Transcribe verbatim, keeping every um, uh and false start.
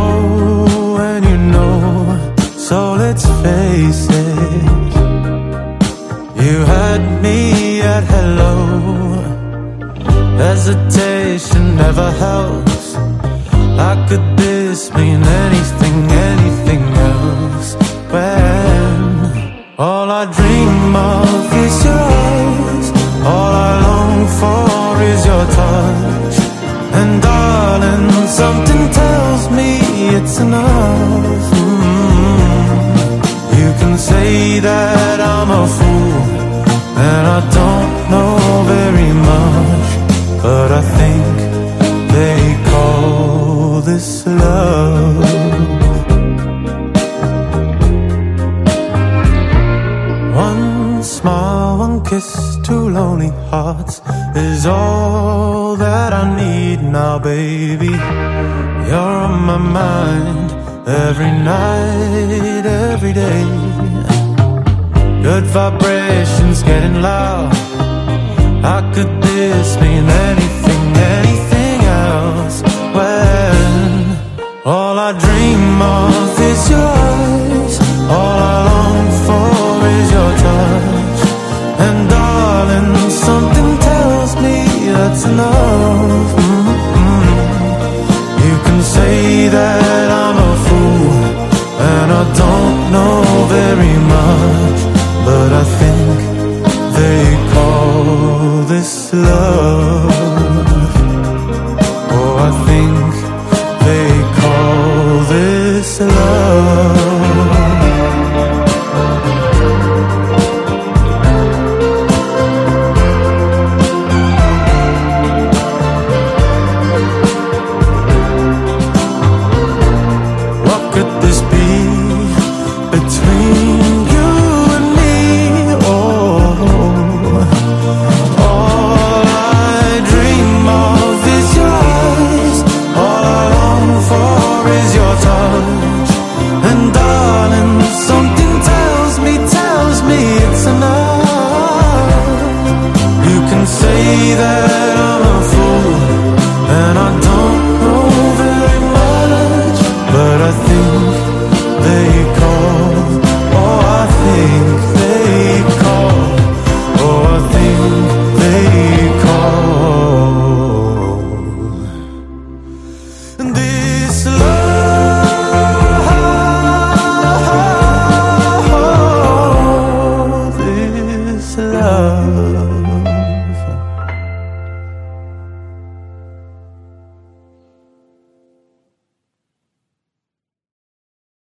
and you know, so let's face it. You had me at hello. Hesitation never helps. How could this mean anything, anything else? When all I dream of is your eyes, all I long for is your touch. And darling, something tells me it's enough. mm-hmm. You can say that I'm a fool and I don't know very much, but I think they call this love. One smile, one kiss, two lonely hearts is all that I need now, baby. You're on my mind every night, every day. Good vibrations getting loud. How could this mean anything, anything else? When all I dream of is your eyes, all I long for is your touch. And darling, something tells me that's enough. mm-hmm. You can say that I'm a fool and I don't know very much, but I think they call this love. Oh, I think they call this love.